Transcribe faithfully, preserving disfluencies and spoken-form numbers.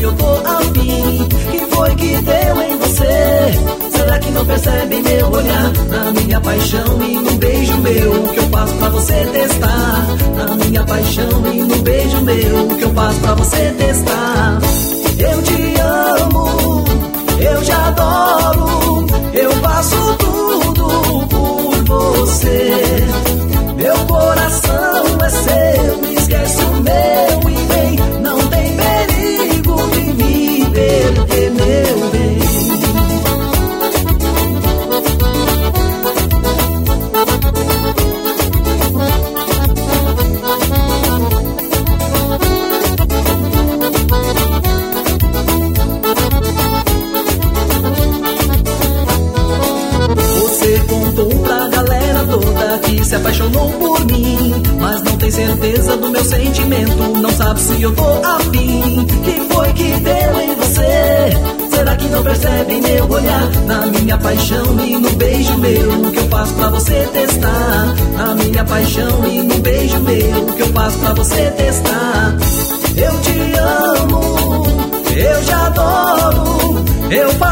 eu tô afim. Que foi que deu em você? Será que não percebe meu olhar? Na minha paixão e no beijo meu, o que eu faço pra você testar? Na minha paixão e no beijo meu, o que eu faço pra você testar? Eu te amo, eu te adoro, eu faço tudo por você. Meu coração é seu, esquece o meu e vem. Não tem perigo de me perder, meu bem. Você contou pra galera toda que se apaixonou por mim, mas não tem certeza do meu sentimento, não sabe se eu tô afim. Que foi que deu em você? Será que não percebe meu olhar? Na minha paixão e no beijo meu, o que eu faço pra você testar? Na minha paixão e no beijo meu, o que eu faço pra você testar? Eu te amo, eu te adoro, eu faço